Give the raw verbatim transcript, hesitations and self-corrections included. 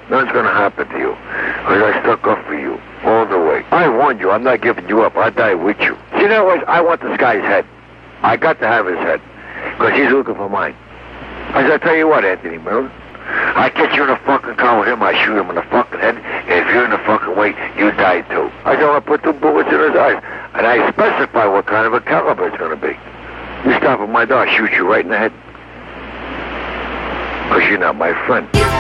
Nothing's gonna happen to you. Because I stuck up for you all the way. I warned you. I'm not giving you up. I'll die with you. See, that was, I want this guy's head. I got to have his head. Because he's looking for mine. I said, I tell you what, Anthony Miller. I get you in a fucking car with him, I shoot him in the fucking head, and if you're in the fucking way, you die too. I said, I put two bullets in his eyes, and I specify what kind of a caliber it's going to be. You stop at my door, I'll shoot you right in the head. Because you're not my friend.